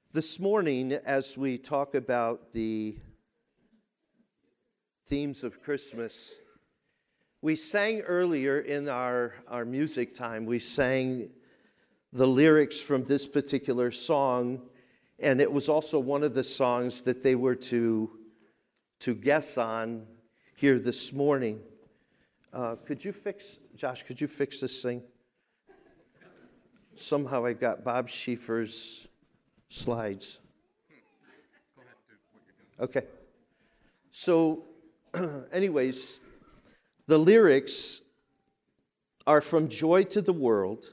This morning, as we talk about the themes of Christmas, we sang earlier in our music time, we sang the lyrics from this particular song, and it was also one of the songs that they were to guess on here this morning. Josh, could you fix this thing? Somehow I got Bob Schieffer's slides. Go ahead, do what you're doing. Okay. So, anyways, the lyrics are from Joy to the World,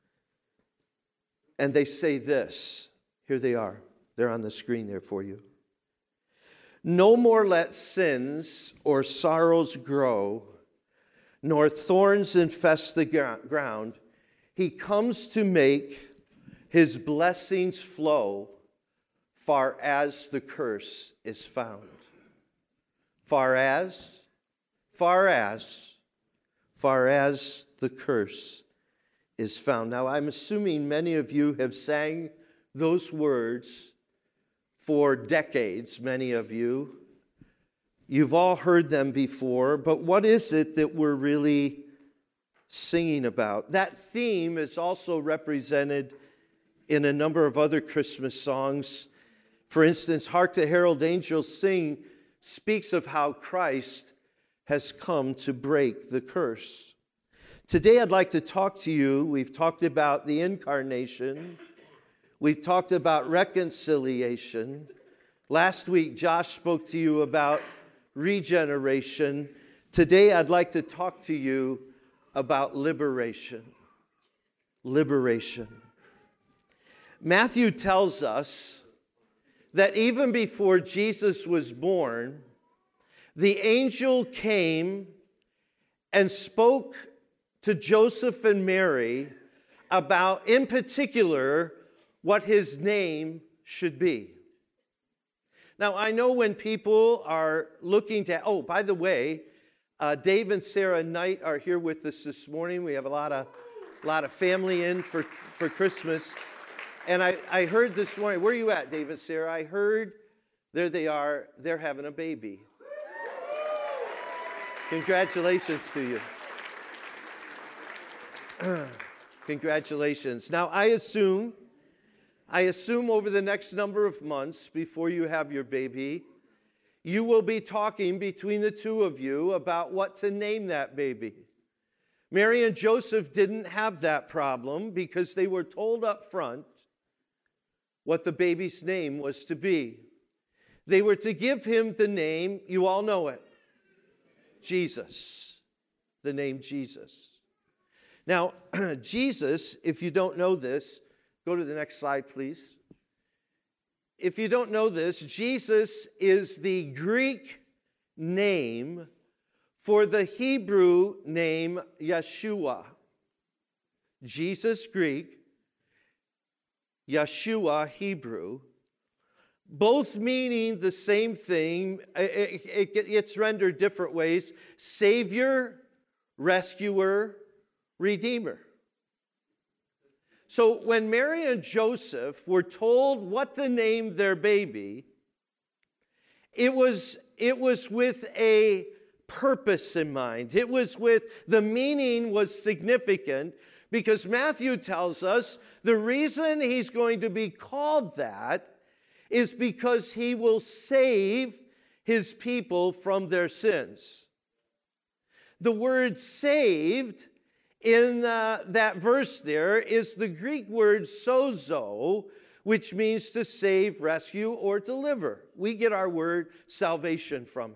and they say this. Here they are. They're on the screen there for you. No more let sins or sorrows grow, nor thorns infest the ground. He comes to make His blessings flow far as the curse is found. Far as the curse is found. Now, I'm assuming many of you have sang those words for decades, many of you. You've all heard them before, but what is it that we're really singing about? That theme is also represented in a number of other Christmas songs. For instance, Hark the Herald Angels Sing speaks of how Christ has come to break the curse. Today I'd like to talk to you. We've talked about the incarnation. We've talked about reconciliation. Last week, Josh spoke to you about regeneration. Today I'd like to talk to you about liberation. Liberation. Matthew tells us that even before Jesus was born, the angel came and spoke to Joseph and Mary about, in particular, what his name should be. Now, I know when people are looking to, by the way, Dave and Sarah Knight are here with us this morning. We have a lot of family in for Christmas. And I heard this morning, where are you at, Dave and Sarah? I heard, there they are, they're having a baby. Congratulations to you. Congratulations. Now, I assume over the next number of months before you have your baby, you will be talking between the two of you about what to name that baby. Mary and Joseph didn't have that problem because they were told up front what the baby's name was to be. They were to give him the name, you all know it, Jesus. The name Jesus. Now, Jesus, if you don't know this, go to the next slide, please. If you don't know this, Jesus is the Greek name for the Hebrew name Yeshua. Jesus, Greek, Yeshua, Hebrew, both meaning the same thing. It's rendered different ways: Savior, Rescuer, Redeemer. So when Mary and Joseph were told what to name their baby, it was with a purpose in mind. The meaning was significant, because Matthew tells us the reason he's going to be called that is because he will save his people from their sins. The word saved in that verse there is the Greek word sozo, which means to save, rescue, or deliver. We get our word salvation from it.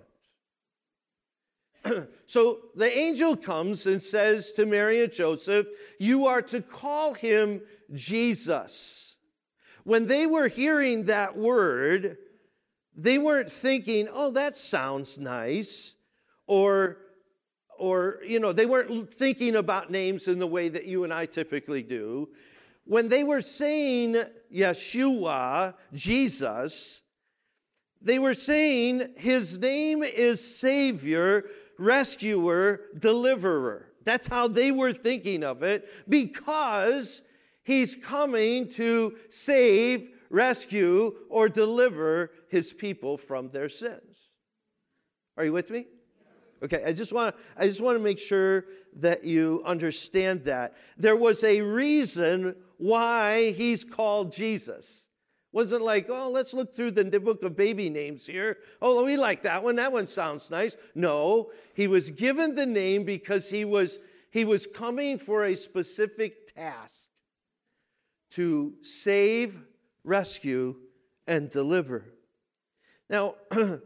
So the angel comes and says to Mary and Joseph, you are to call him Jesus. When they were hearing that word, they weren't thinking, oh, that sounds nice, or they weren't thinking about names in the way that you and I typically do. When they were saying Yeshua, Jesus, they were saying his name is Savior, Rescuer, Deliverer. That's how they were thinking of it, because he's coming to save, rescue, or deliver his people from their sins. Are you with me? Okay, I just want to make sure that you understand that. There was a reason why he's called Jesus. Wasn't like, oh, let's look through the book of baby names here. Oh, we like that one. That one sounds nice. No, he was given the name because he was coming for a specific task to save, rescue, and deliver. Now,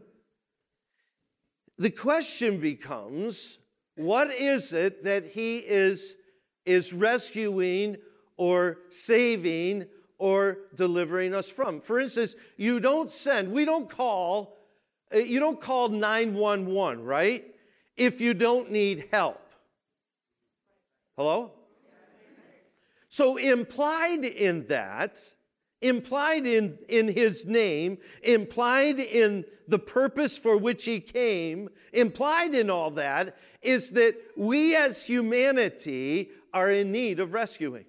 the question becomes, what is it that he is rescuing or saving or delivering us from? For instance, we don't call 911, right? If you don't need help. Hello? So implied in that, implied in his name, implied in the purpose for which he came, implied in all that is that we as humanity are in need of rescuing.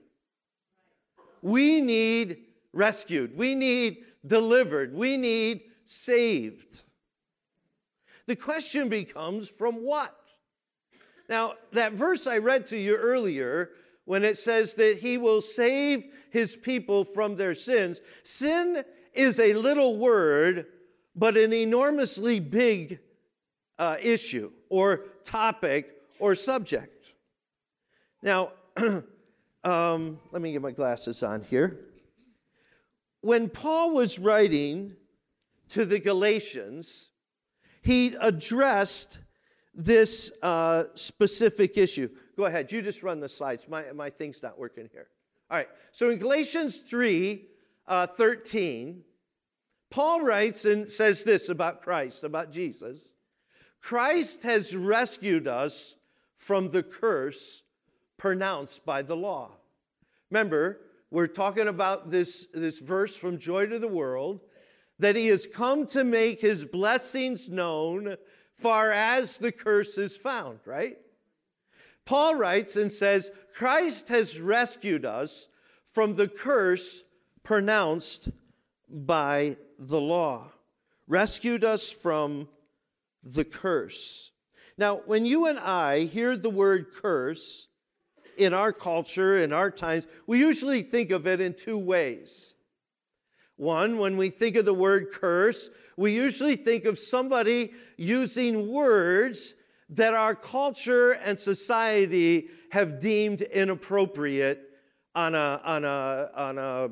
We need rescued. We need delivered. We need saved. The question becomes, from what? Now, that verse I read to you earlier, when it says that he will save his people from their sins, sin is a little word, but an enormously big issue or topic or subject. Now, let me get my glasses on here. When Paul was writing to the Galatians, he addressed this specific issue. Go ahead, you just run the slides. My thing's not working here. All right, so in Galatians 3:13, Paul writes and says this about Christ, about Jesus. Christ has rescued us from the curse pronounced by the law. Remember, we're talking about this verse from Joy to the World, that he has come to make his blessings known far as the curse is found, right? Paul writes and says, Christ has rescued us from the curse pronounced by the law. Rescued us from the curse. Now, when you and I hear the word curse in our culture, in our times, we usually think of it in two ways. One, when we think of the word curse, we usually think of somebody using words that our culture and society have deemed inappropriate on a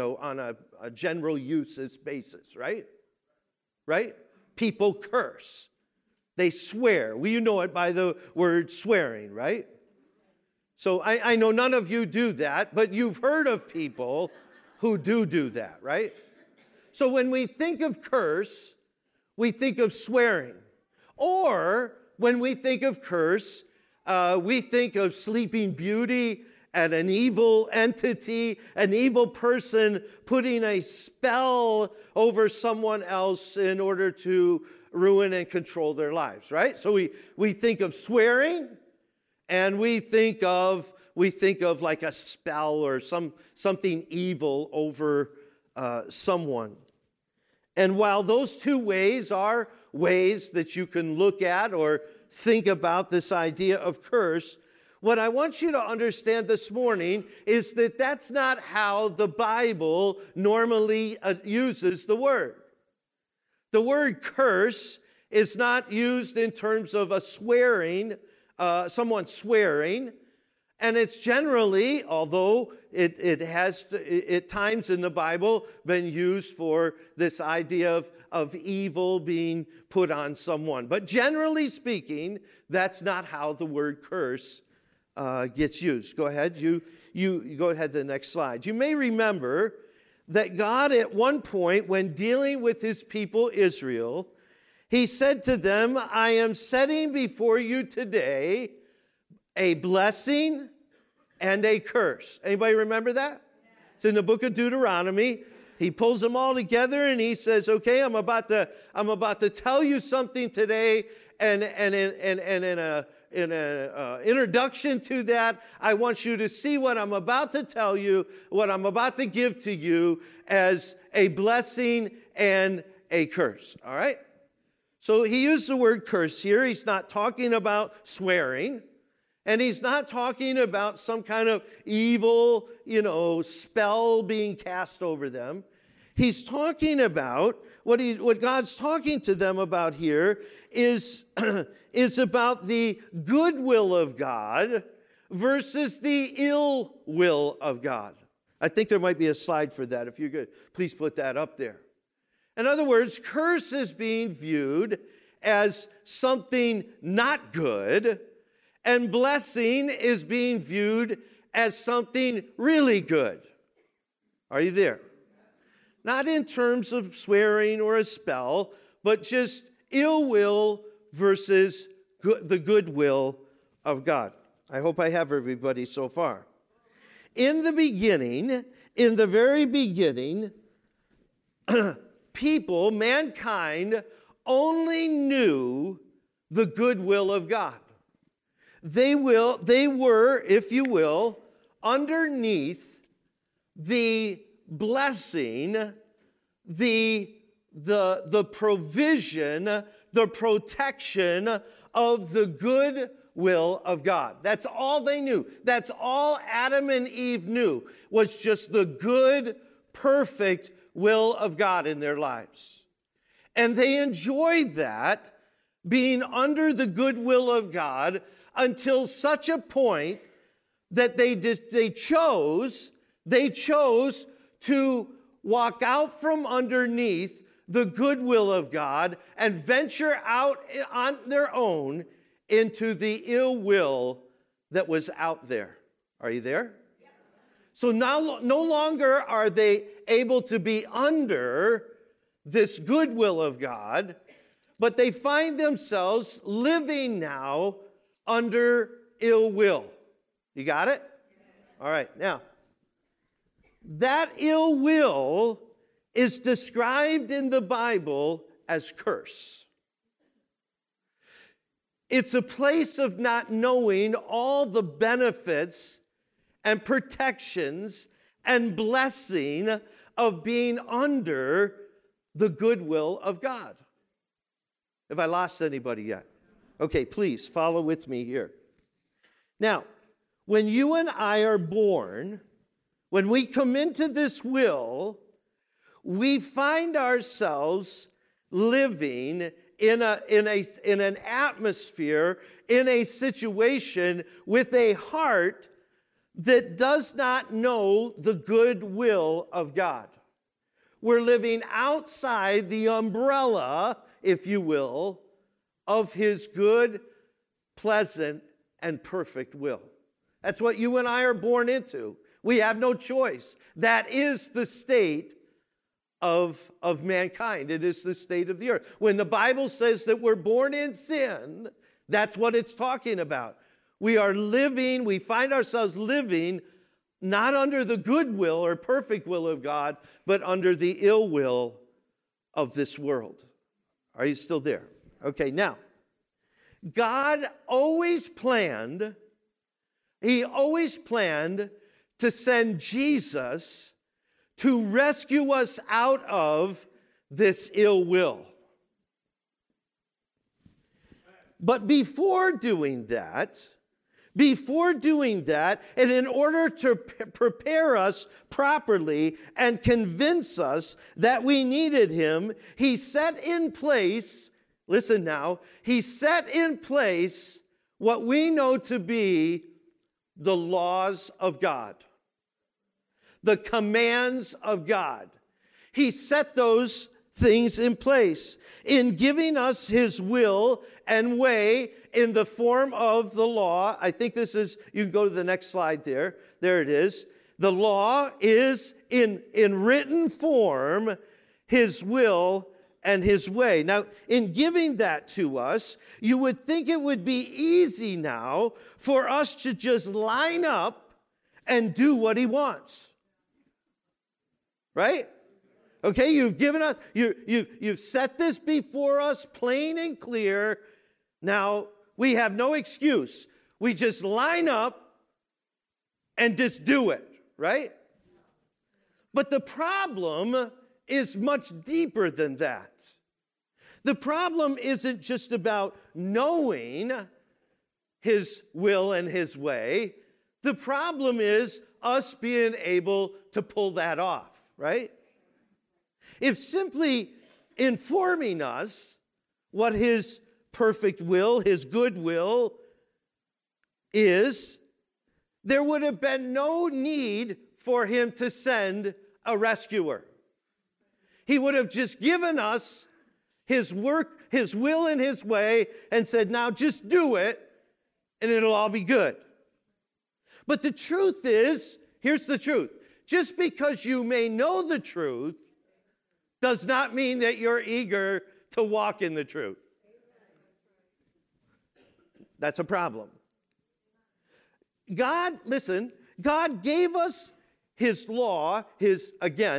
general uses basis, right? Right? People curse. They swear. Well, you know it by the word swearing, right? So I know none of you do that, but you've heard of people who do that, right? So when we think of curse, we think of swearing. Or when we think of curse, we think of Sleeping Beauty and an evil entity, an evil person putting a spell over someone else in order to ruin and control their lives, right? So we think of swearing, and we think of like a spell or something evil over someone. And while those two ways are ways that you can look at or think about this idea of curse, what I want you to understand this morning is that that's not how the Bible normally uses the word. The word curse is not used in terms of a swearing, someone swearing, and it's generally, although it has at times in the Bible been used for this idea of evil being put on someone. But generally speaking, that's not how the word curse gets used. Go ahead. You go ahead to the next slide. You may remember that God at one point, when dealing with his people Israel, he said to them, I am setting before you today a blessing and a curse. Anybody remember that? It's in the book of Deuteronomy. He pulls them all together and he says, okay, I'm about to tell you something today, and in introduction to that, I want you to see what I'm about to tell you, what I'm about to give to you as a blessing and a curse. All right? So he used the word curse here. He's not talking about swearing. And he's not talking about some kind of evil, spell being cast over them. He's talking about what God's talking to them about here is about the goodwill of God versus the ill will of God. I think there might be a slide for that. If you could, please put that up there. In other words, curse is being viewed as something not good, and blessing is being viewed as something really good. Are you there? Not in terms of swearing or a spell, but just ill will versus the goodwill of God. I hope I have everybody so far. In the very beginning, mankind only knew the goodwill of God. They were, if you will, underneath the blessing, the provision, the protection of the good will of God. That's all they knew. That's all Adam and Eve knew, was just the good, perfect will of God in their lives. And they enjoyed that, being under the good will of God, until such a point that they chose to walk out from underneath the goodwill of God and venture out on their own into the ill will that was out there. Are you there? Yeah. So now no longer are they able to be under this goodwill of God, but they find themselves living now under ill will. You got it? All right. Now, that ill will is described in the Bible as curse. It's a place of not knowing all the benefits and protections and blessing of being under the goodwill of God. Have I lost anybody yet? Okay, please follow with me here. Now, when you and I are born, when we come into this will, we find ourselves living in an atmosphere, in a situation with a heart that does not know the good will of God. We're living outside the umbrella, if you will, of His good, pleasant, and perfect will. That's what you and I are born into. We have no choice. That is the state of mankind. It is the state of the earth. When the Bible says that we're born in sin, that's what it's talking about. We find ourselves living not under the good will or perfect will of God, but under the ill will of this world. Are you still there? Okay, now, God always planned to send Jesus to rescue us out of this ill will. But before doing that, and in order to prepare us properly and convince us that we needed Him, He set in place, listen now, He set in place what we know to be the laws of God, the commands of God. He set those things in place in giving us His will and way in the form of the law. I think this is, you can go to the next slide there. There it is. The law is in written form His will and His way. Now, in giving that to us, you would think it would be easy now for us to just line up and do what He wants. Right? Okay, you've given us, you've set this before us plain and clear. Now, We have no excuse. We just line up and just do it, right? But the problem is much deeper than that. The problem isn't just about knowing His will and His way. The problem is us being able to pull that off, right? If simply informing us what His perfect will, His good will is, there would have been no need for Him to send a rescuer. He would have just given us His work, His will, and His way, and said, now just do it, and it'll all be good. But the truth is, here's the truth. Just because you may know the truth does not mean that you're eager to walk in the truth. That's a problem. God gave us His law, His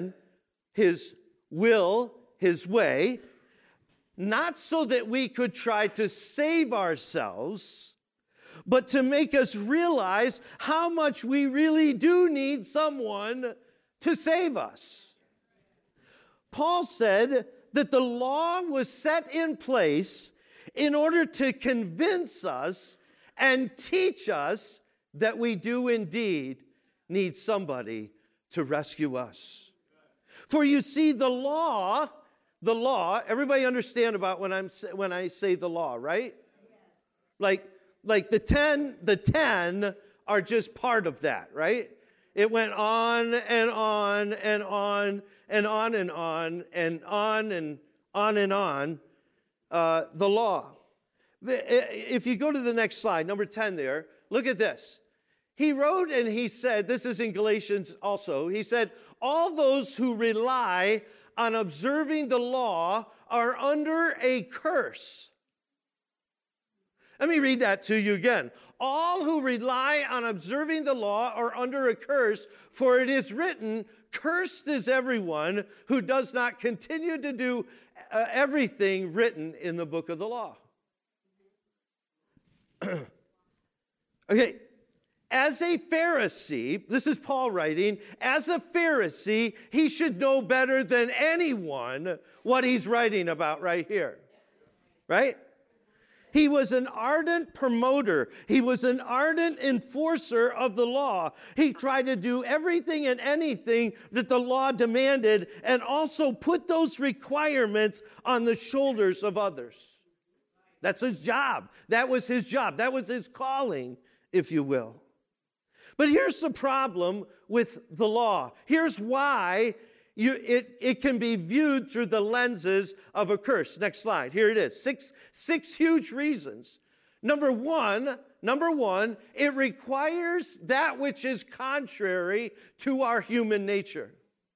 will, His way, not so that we could try to save ourselves, but to make us realize how much we really do need someone to save us. Paul said that the law was set in place in order to convince us and teach us that we do indeed need somebody to rescue us. For you see, the law, everybody understand about when I say the law, right? Like the 10 are just part of that, right? It went on and on and on and on and on and on and on and on, the law. If you go to the next slide, number 10 there, look at this. He wrote and he said, this is in Galatians also, he said, all those who rely on observing the law are under a curse. Let me read that to you again. All who rely on observing the law are under a curse, for it is written, cursed is everyone who does not continue to do everything written in the book of the law. Okay, as a Pharisee, this is Paul writing, as a Pharisee, he should know better than anyone what he's writing about right here, right? He was an ardent promoter. He was an ardent enforcer of the law. He tried to do everything and anything that the law demanded and also put those requirements on the shoulders of others. That's his job. That was his job. That was his calling, if you will. But here's the problem with the law. Here's why it can be viewed through the lenses of a curse. Next slide. Here it is. Six huge reasons. Number one, it requires that which is contrary to our human nature.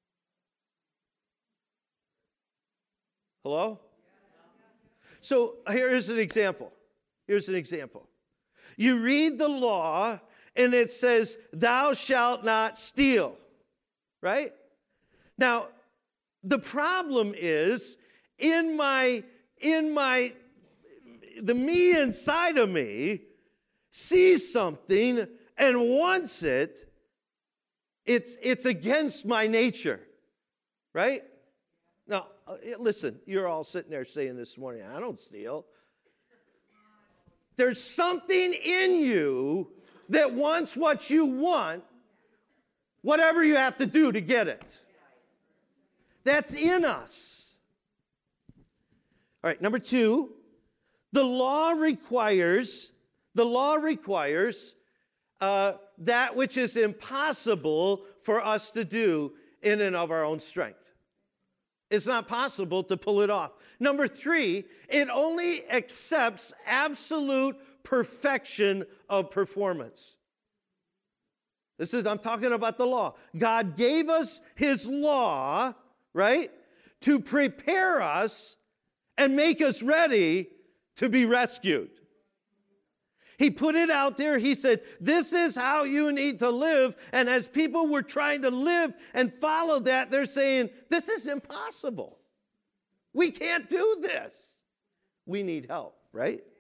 Hello? So here's an example. You read the law and it says, thou shalt not steal, right? Now, the problem is, the me inside of me sees something and wants it. It's against my nature, right? Now, listen, you're all sitting there saying this morning, I don't steal. There's something in you that wants what you want, whatever you have to do to get it. That's in us. All right, number two, the law requires that which is impossible for us to do in and of our own strength. It's not possible to pull it off. Number three, it only accepts absolute perfection of performance. I'm talking about the law. God gave us His law, right, to prepare us and make us ready to be rescued. He put it out there. He said, this is how you need to live. And as people were trying to live and follow that, they're saying, this is impossible. We can't do this. We need help, right?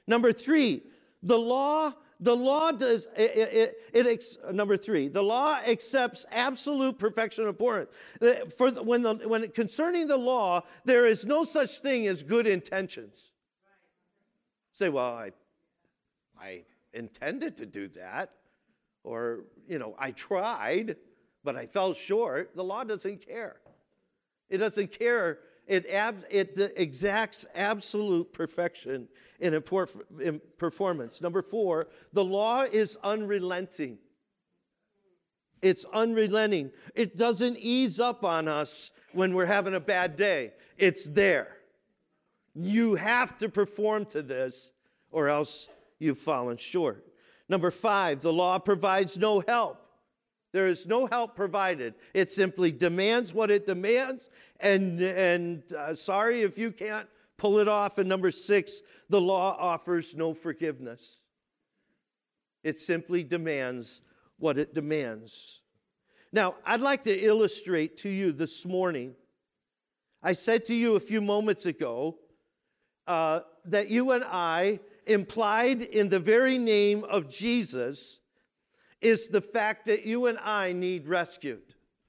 Number three, the law does number three, the law accepts absolute perfection and abhorrence. When concerning the law, there is no such thing as good intentions. Say, well, I intended to do that, or I tried, but I fell short. The law doesn't care. It doesn't care. It exacts absolute perfection in performance. Number four, the law is unrelenting. It's unrelenting. It doesn't ease up on us when we're having a bad day. It's there. You have to perform to this, or else you've fallen short. Number five, the law provides no help. There is no help provided. It simply demands what it demands, and sorry if you can't pull it off. And number six, the law offers no forgiveness. It simply demands what it demands. Now, I'd like to illustrate to you this morning. I said to you a few moments ago that you and I, implied in the very name of Jesus, is the fact that you and I need rescued.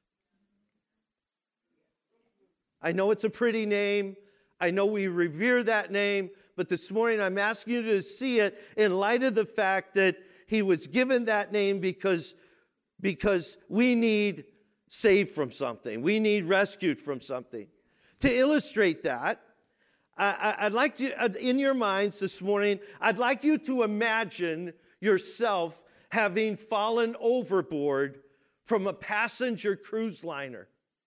I know it's a pretty name. I know we revere that name. But this morning I'm asking you to see it in light of the fact that he was given that name because we need saved from something. We need rescued from something. To illustrate that, I'd like to, in your minds this morning, I'd like you to imagine yourself having fallen overboard from a passenger cruise liner.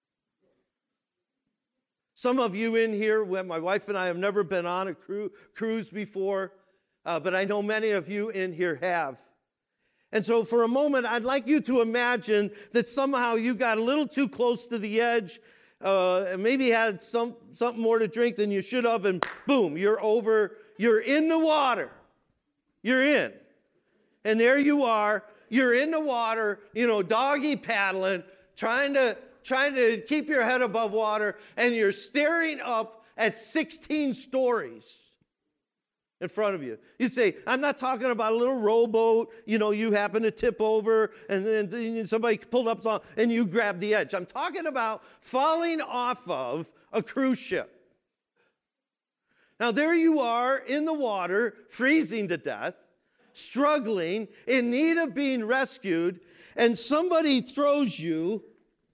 Some of you in here, my wife and I have never been on a cruise before, but I know many of you in here have. And so for a moment, I'd like you to imagine that somehow you got a little too close to the edge, and maybe had something more to drink than you should have, and boom, you're in the water. You're in. And there you are, you're in the water, doggy paddling, trying to keep your head above water, and you're staring up at 16 stories in front of you. You say, I'm not talking about a little rowboat, you happen to tip over, and then somebody pulled up and you grab the edge. I'm talking about falling off of a cruise ship. Now there you are in the water, freezing to death, struggling, in need of being rescued, and somebody throws you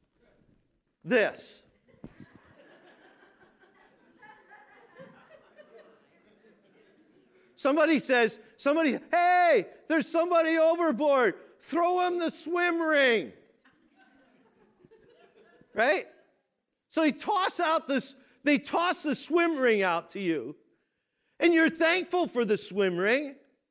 this. Somebody says, hey, there's somebody overboard. Throw him the swim ring. Right? So they toss the swim ring out to you, and you're thankful for the swim ring.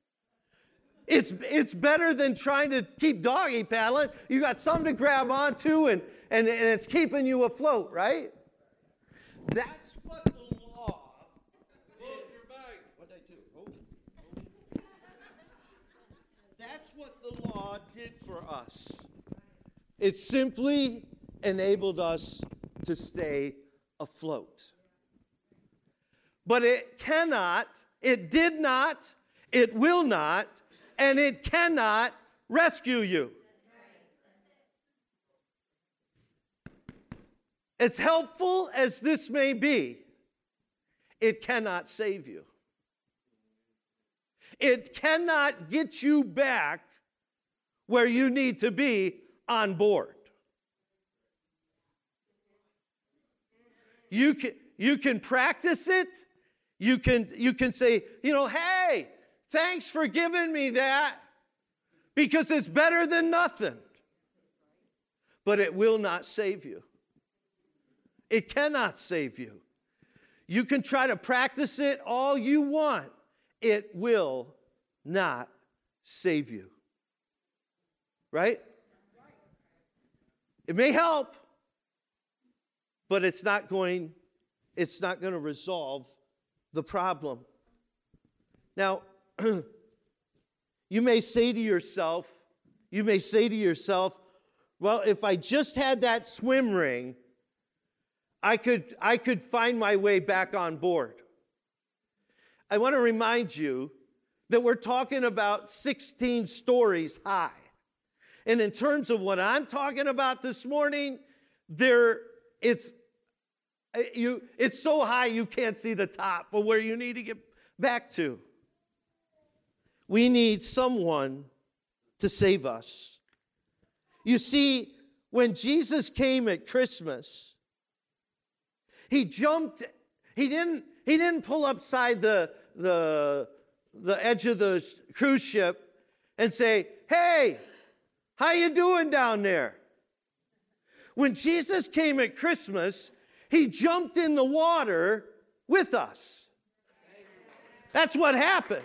It's better than trying to keep doggy paddling. You got something to grab onto, and it's keeping you afloat, right? That's what the law did. What did I do? Oh. That's what the law did for us. It simply enabled us to stay afloat. But it cannot, it did not, it will not, and it cannot rescue you. As helpful as this may be, it cannot save you. It cannot get you back where you need to be on board. You can practice it. You can say, hey, thanks for giving me that, because it's better than nothing. But it will not save you. It cannot save you. You can try to practice it all you want. It will not save you. Right? It may help, but it's not going to resolve the problem. Now, you may say to yourself, well, if I just had that swim ring, I could find my way back on board. I want to remind you that we're talking about 16 stories high. And in terms of what I'm talking about this morning, it's so high you can't see the top, but where you need to get back to. We need someone to save us. You see, when Jesus came at Christmas, he didn't pull upside the edge of the cruise ship and say, "Hey, how you doing down there?" When Jesus came at Christmas, he jumped in the water with us. That's what happened.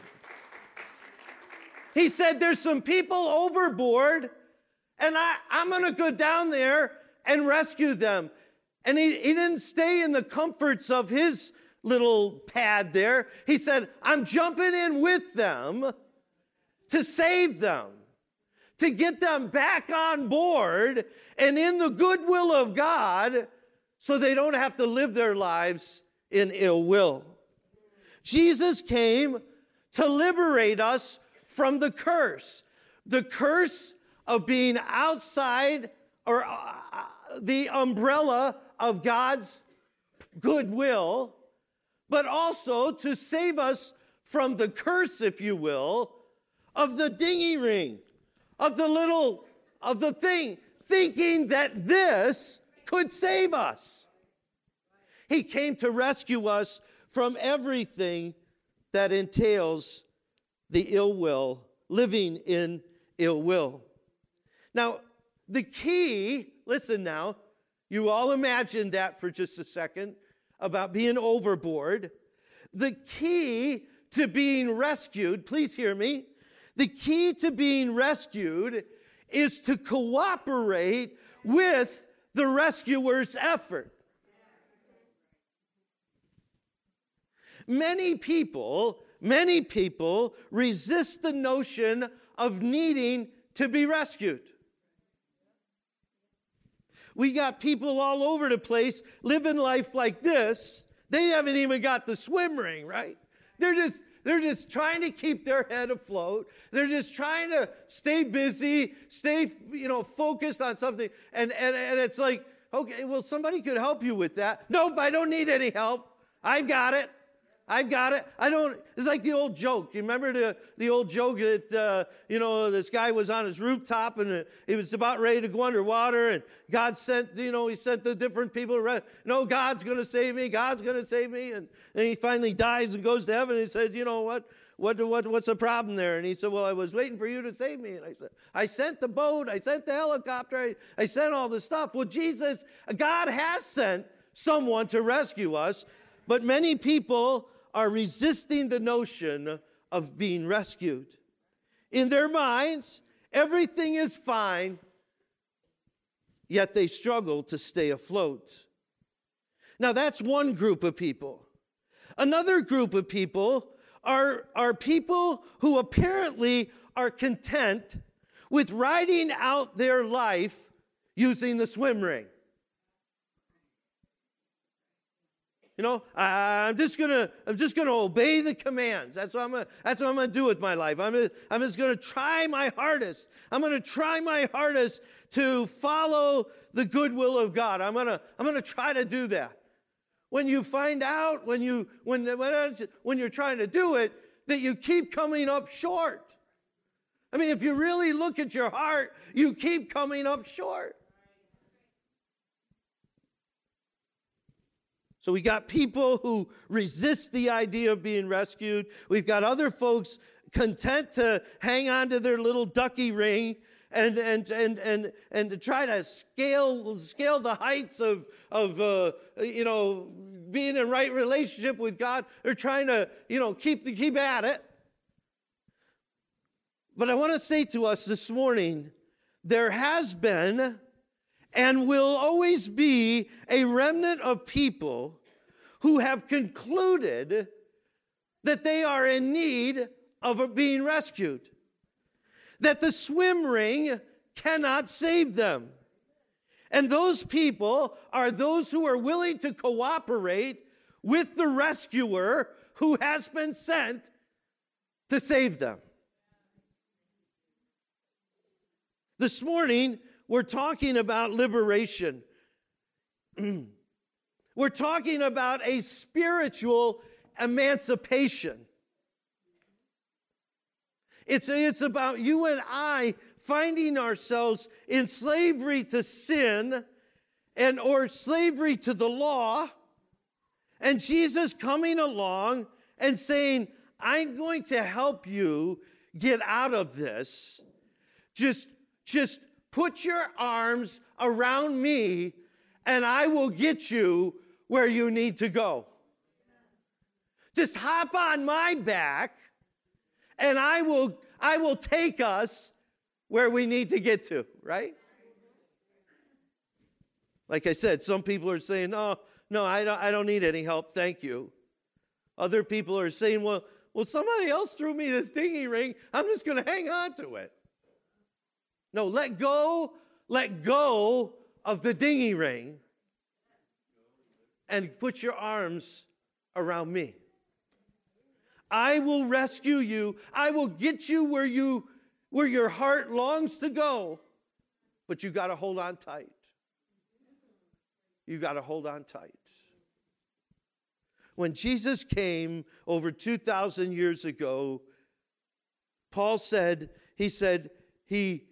He said, "There's some people overboard, and I'm going to go down there and rescue them." And he didn't stay in the comforts of his little pad there. He said, "I'm jumping in with them to save them, to get them back on board and in the goodwill of God so they don't have to live their lives in ill will." Jesus came to liberate us from the curse of being outside or the umbrella of God's goodwill, but also to save us from the curse, if you will, of the dinghy ring, of the thing, thinking that this could save us. He came to rescue us from everything that entails the ill will, living in ill will. Now, the key, listen now, you all imagine that for just a second about being overboard. The key to being rescued, please hear me, the key to being rescued is to cooperate with the rescuer's effort. Many people resist the notion of needing to be rescued. We got people all over the place living life like this. They haven't even got the swim ring, right? They're just trying to keep their head afloat. They're just trying to stay busy, stay focused on something. And it's like, okay, well, somebody could help you with that. Nope, I don't need any help. I've got it. It's like the old joke. You remember the old joke that, this guy was on his rooftop and he was about ready to go underwater and God sent, he sent the different people, God's going to save me, God's going to save me. And he finally dies and goes to heaven and he said, what's the problem there? And he said, well, I was waiting for you to save me. And I said, I sent the boat, I sent the helicopter, I sent all the stuff. Well, God has sent someone to rescue us, but many people are resisting the notion of being rescued. In their minds, everything is fine, yet they struggle to stay afloat. Now, that's one group of people. Another group of people are people who apparently are content with riding out their life using the swim ring. I'm just gonna obey the commands. That's what I'm gonna do with my life. I'm just gonna try my hardest. I'm gonna try my hardest to follow the goodwill of God. I'm gonna try to do that. When you find out when you're trying to do it that you keep coming up short. I mean, if you really look at your heart, you keep coming up short. So we got people who resist the idea of being rescued. We've got other folks content to hang on to their little ducky ring and to try to scale the heights of being in right relationship with God. They're trying to keep at it. But I want to say to us this morning, there has been and will always be a remnant of people who have concluded that they are in need of being rescued, that the swim ring cannot save them. And those people are those who are willing to cooperate with the rescuer who has been sent to save them. This morning, we're talking about liberation. We're talking about a spiritual emancipation. It's about you and I finding ourselves in slavery to sin or slavery to the law, and Jesus coming along and saying, I'm going to help you get out of this. Just put your arms around me and I will get you where you need to go. Just hop on my back and I will take us where we need to get to, right? Like I said, some people are saying, "Oh, no, I don't need any help, thank you." Other people are saying, well, somebody else threw me this dinghy ring. I'm just going to hang on to it. No, let go of the dinghy ring and put your arms around me. I will rescue you. I will get you where your heart longs to go, but you got to hold on tight. You got to hold on tight. When Jesus came over 2,000 years ago, Paul said, go to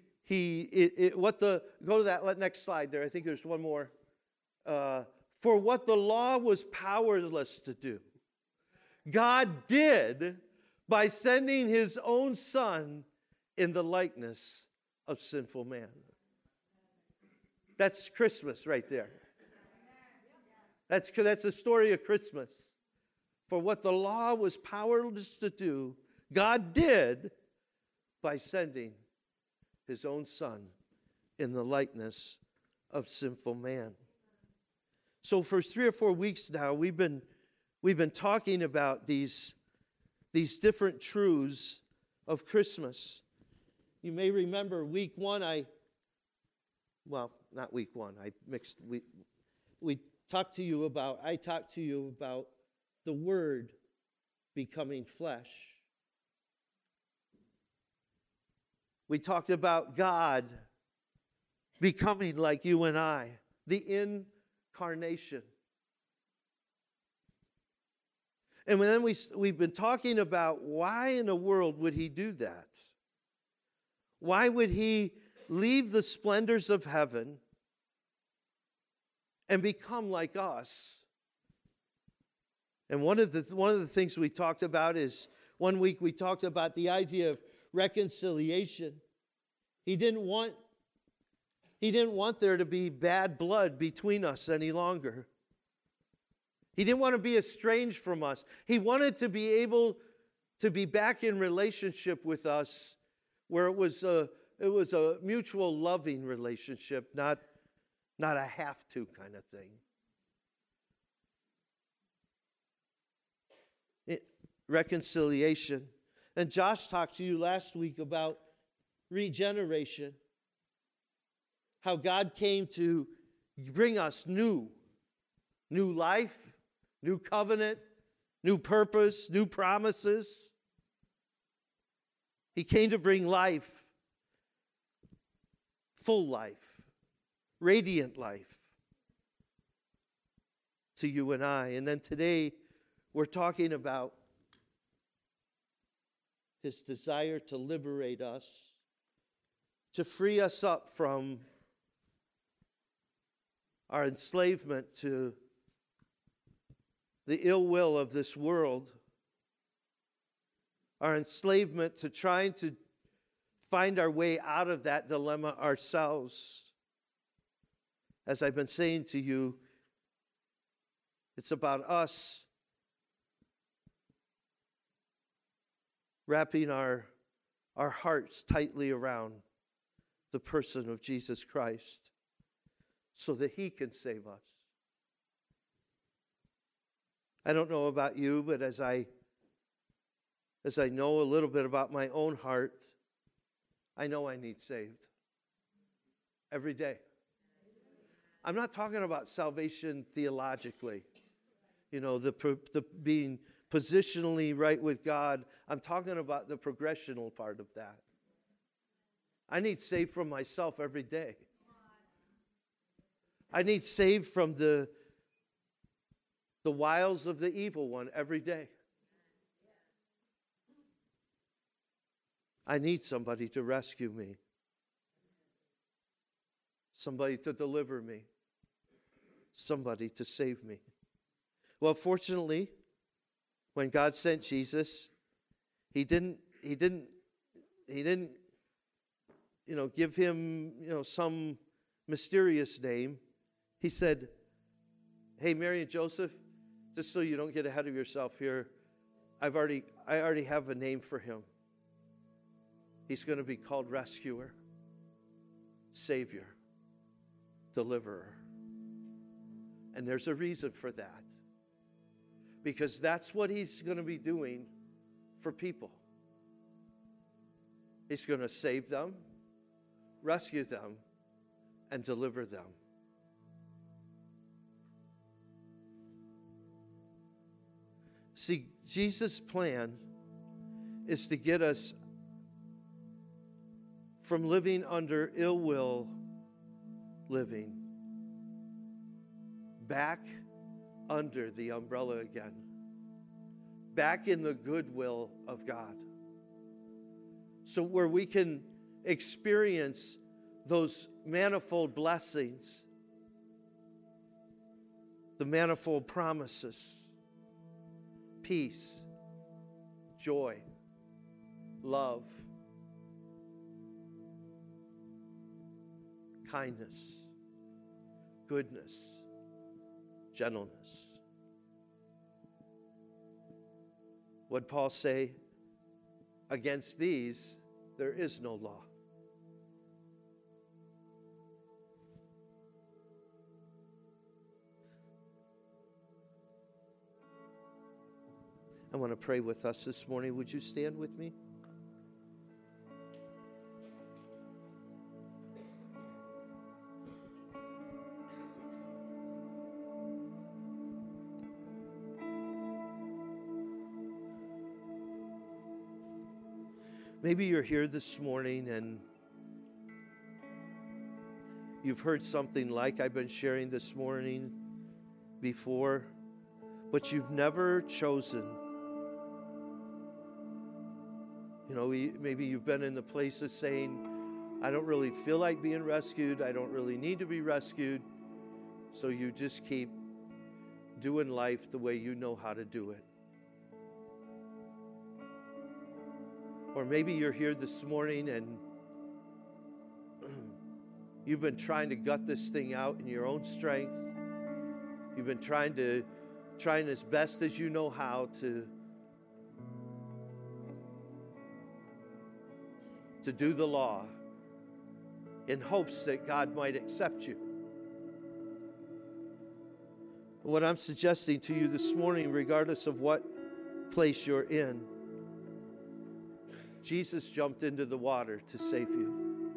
that next slide there. I think there's one more. For what the law was powerless to do, God did by sending his own Son in the likeness of sinful man. That's Christmas right there. That's the story of Christmas. For what the law was powerless to do, God did by sending his own Son in the likeness of sinful man. So for 3 or 4 weeks now, we've been talking about these different truths of Christmas. You may remember week one, not week one, I talked to you about the Word becoming flesh. We talked about God becoming like you and I, the incarnation. And then we've been talking about why in the world would he do that? Why would he leave the splendors of heaven and become like us? And one of the things we talked about is, one week we talked about the idea of reconciliation. He didn't want there to be bad blood between us any longer. He didn't want to be estranged from us. He wanted to be able to be back in relationship with us, where it was a mutual loving relationship, not a have to kind of thing. Reconciliation. And Josh talked to you last week about regeneration. How God came to bring us new life, new covenant, new purpose, new promises. He came to bring life, full life, radiant life to you and I. And then today we're talking about his desire to liberate us, to free us up from our enslavement to the ill will of this world, our enslavement to trying to find our way out of that dilemma ourselves. As I've been saying to you, it's about us wrapping our hearts tightly around the person of Jesus Christ so that he can save us. I don't know about you, but as I know a little bit about my own heart, I know I need saved every day. I'm not talking about salvation theologically, the being positionally right with God. I'm talking about the progressional part of that. I need saved from myself every day. I need saved from the wiles of the evil one every day. I need somebody to rescue me. Somebody to deliver me. Somebody to save me. Well, fortunately, when God sent Jesus, He didn't give him, some mysterious name. He said, "Hey, Mary and Joseph, just so you don't get ahead of yourself here, I already have a name for him. He's going to be called Rescuer, Savior, Deliverer." And there's a reason for that. Because that's what He's going to be doing for people. He's going to save them, rescue them, and deliver them. See, Jesus' plan is to get us from living under ill will living back under the umbrella again, back in the goodwill of God. So where we can experience those manifold blessings, the manifold promises, peace, joy, love, kindness, goodness, gentleness. What Paul say? Against these, there is no law. I want to pray with us this morning. Would you stand with me? Maybe you're here this morning and you've heard something like I've been sharing this morning before, but you've never chosen. Maybe you've been in the place of saying, I don't really feel like being rescued. I don't really need to be rescued. So you just keep doing life the way you know how to do it. Or maybe you're here this morning and you've been trying to gut this thing out in your own strength. You've been trying as best as you know how to do the law in hopes that God might accept you. What I'm suggesting to you this morning, regardless of what place you're in, Jesus jumped into the water to save you.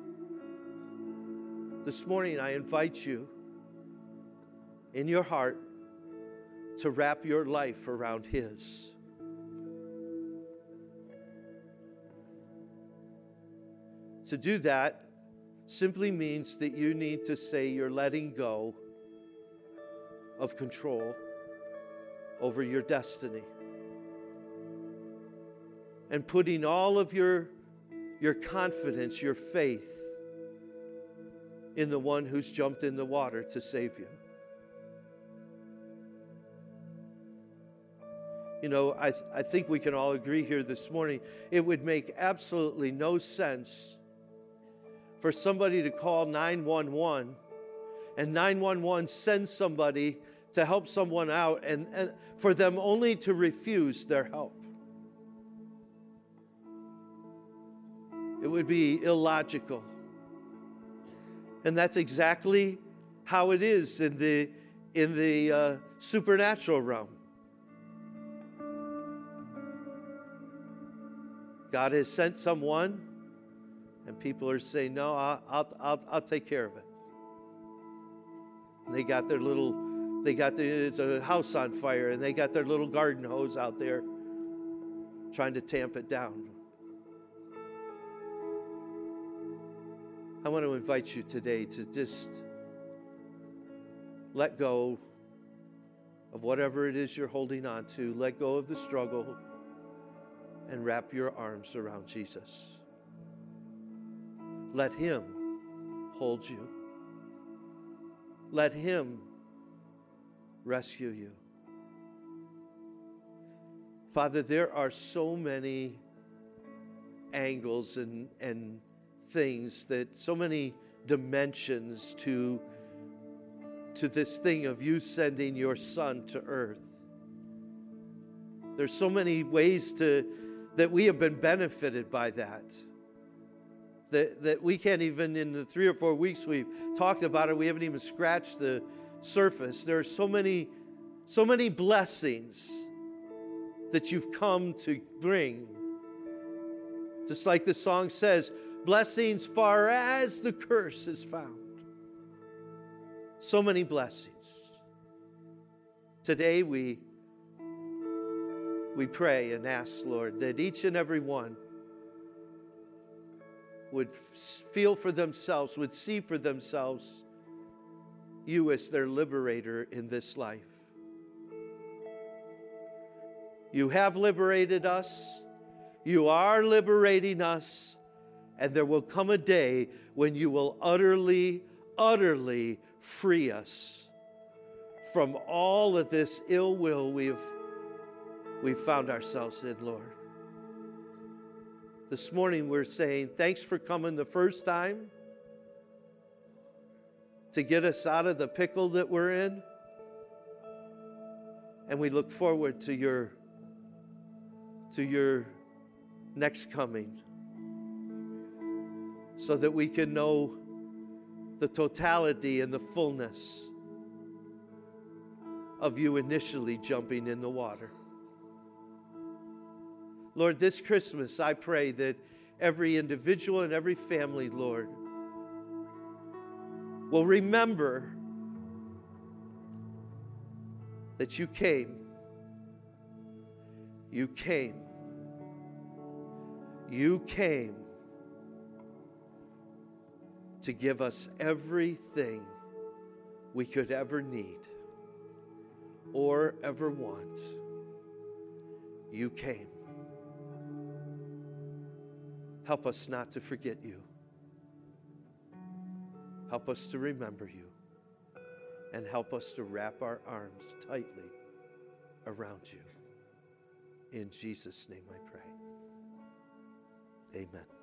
This morning, I invite you in your heart to wrap your life around His. To do that simply means that you need to say you're letting go of control over your destiny and putting all of your confidence, your faith in the one who's jumped in the water to save you. I think we can all agree here this morning, it would make absolutely no sense for somebody to call 911 and 911 sends somebody to help someone out and for them only to refuse their help. It would be illogical. And that's exactly how it is in the supernatural realm. God has sent someone, and people are saying, "No, I'll take care of it." And they got their little There's a house on fire, and they got their little garden hose out there trying to tamp it down. I want to invite you today to just let go of whatever it is you're holding on to. Let go of the struggle and wrap your arms around Jesus. Let Him hold you. Let Him rescue you. Father, there are so many angles and things, that so many dimensions to this thing of you sending your Son to earth. There's so many ways that we have been benefited by that we can't even, in the 3 or 4 weeks we've talked about it, we haven't even scratched the surface. There are so many blessings that you've come to bring. Just like the song says, blessings far as the curse is found. So many blessings. Today we pray and ask, Lord, that each and every one would feel for themselves, would see for themselves you as their liberator in this life. You have liberated us. You are liberating us. And there will come a day when you will utterly, utterly free us from all of this ill will we've found ourselves in, Lord. This morning we're saying thanks for coming the first time to get us out of the pickle that we're in. And we look forward to your next coming, so that we can know the totality and the fullness of you initially jumping in the water. Lord, this Christmas, I pray that every individual and every family, Lord, will remember that you came. You came. You came to give us everything we could ever need or ever want. You came. Help us not to forget you. Help us to remember you. And help us to wrap our arms tightly around you. In Jesus' name I pray. Amen.